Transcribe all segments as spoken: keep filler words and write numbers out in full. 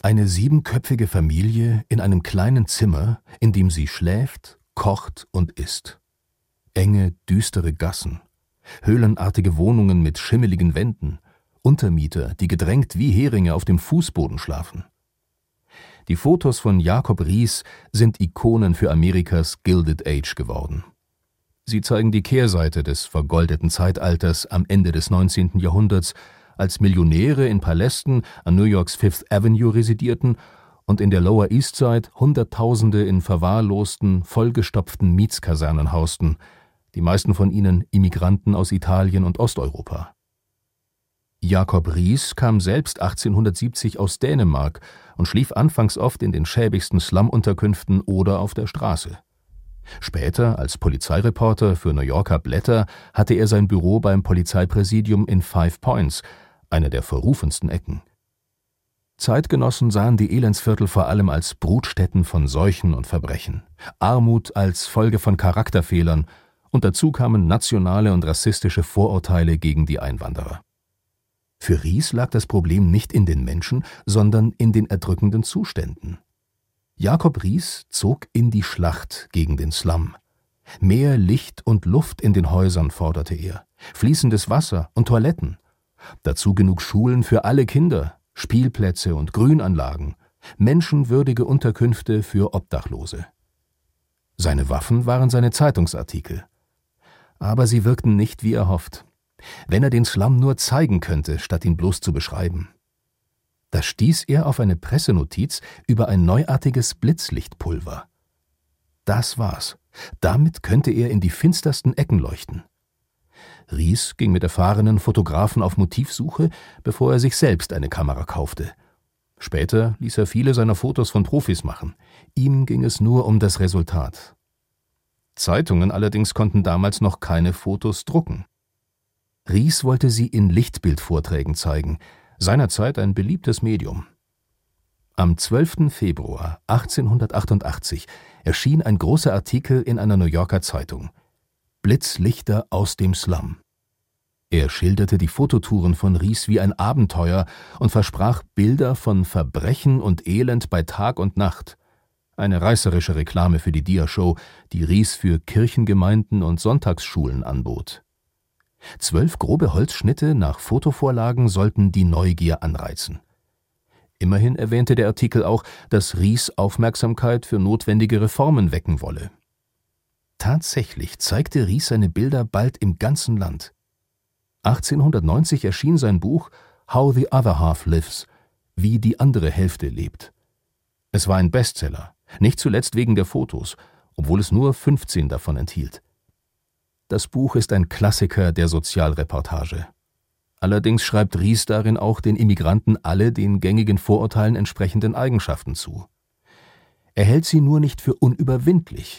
Eine siebenköpfige Familie in einem kleinen Zimmer, in dem sie schläft, kocht und isst. Enge, düstere Gassen, höhlenartige Wohnungen mit schimmeligen Wänden, Untermieter, die gedrängt wie Heringe auf dem Fußboden schlafen. Die Fotos von Jacob Riis sind Ikonen für Amerikas Gilded Age geworden. Sie zeigen die Kehrseite des vergoldeten Zeitalters am Ende des neunzehnten Jahrhunderts, als Millionäre in Palästen an New Yorks Fifth Avenue residierten und in der Lower East Side Hunderttausende in verwahrlosten, vollgestopften Mietskasernen hausten, die meisten von ihnen Immigranten aus Italien und Osteuropa. Jacob Riis kam selbst achtzehnhundertsiebzig aus Dänemark und schlief anfangs oft in den schäbigsten Slum-Unterkünften oder auf der Straße. Später, als Polizeireporter für New Yorker Blätter, hatte er sein Büro beim Polizeipräsidium in Five Points, einer der verrufensten Ecken. Zeitgenossen sahen die Elendsviertel vor allem als Brutstätten von Seuchen und Verbrechen, Armut als Folge von Charakterfehlern und dazu kamen nationale und rassistische Vorurteile gegen die Einwanderer. Für Riis lag das Problem nicht in den Menschen, sondern in den erdrückenden Zuständen. Jacob Riis zog in die Schlacht gegen den Slum. Mehr Licht und Luft in den Häusern forderte er, fließendes Wasser und Toiletten. Dazu genug Schulen für alle Kinder, Spielplätze und Grünanlagen, menschenwürdige Unterkünfte für Obdachlose. Seine Waffen waren seine Zeitungsartikel. Aber sie wirkten nicht, wie er hofft. Wenn er den Slum nur zeigen könnte, statt ihn bloß zu beschreiben. Da stieß er auf eine Pressenotiz über ein neuartiges Blitzlichtpulver. Das war's. Damit könnte er in die finstersten Ecken leuchten. Riis ging mit erfahrenen Fotografen auf Motivsuche, bevor er sich selbst eine Kamera kaufte. Später ließ er viele seiner Fotos von Profis machen. Ihm ging es nur um das Resultat. Zeitungen allerdings konnten damals noch keine Fotos drucken. Riis wollte sie in Lichtbildvorträgen zeigen, seinerzeit ein beliebtes Medium. Am zwölften Februar achtzehnhundertachtundachtzig erschien ein großer Artikel in einer New Yorker Zeitung: Blitzlichter aus dem Slum. Er schilderte die Fototouren von Riis wie ein Abenteuer und versprach Bilder von Verbrechen und Elend bei Tag und Nacht. Eine reißerische Reklame für die Dia-Show, die Riis für Kirchengemeinden und Sonntagsschulen anbot. Zwölf grobe Holzschnitte nach Fotovorlagen sollten die Neugier anreizen. Immerhin erwähnte der Artikel auch, dass Riis Aufmerksamkeit für notwendige Reformen wecken wolle. Tatsächlich zeigte Riis seine Bilder bald im ganzen Land. achtzehnhundertneunzig erschien sein Buch How the Other Half Lives, wie die andere Hälfte lebt. Es war ein Bestseller, nicht zuletzt wegen der Fotos, obwohl es nur fünfzehn davon enthielt. Das Buch ist ein Klassiker der Sozialreportage. Allerdings schreibt Riis darin auch den Immigranten alle den gängigen Vorurteilen entsprechenden Eigenschaften zu. Er hält sie nur nicht für unüberwindlich.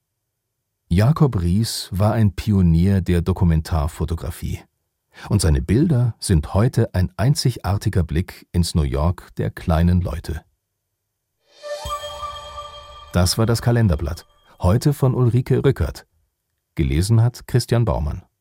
Jacob Riis war ein Pionier der Dokumentarfotografie. Und seine Bilder sind heute ein einzigartiger Blick ins New York der kleinen Leute. Das war das Kalenderblatt, heute von Ulrike Rückert. Gelesen hat Christian Baumann.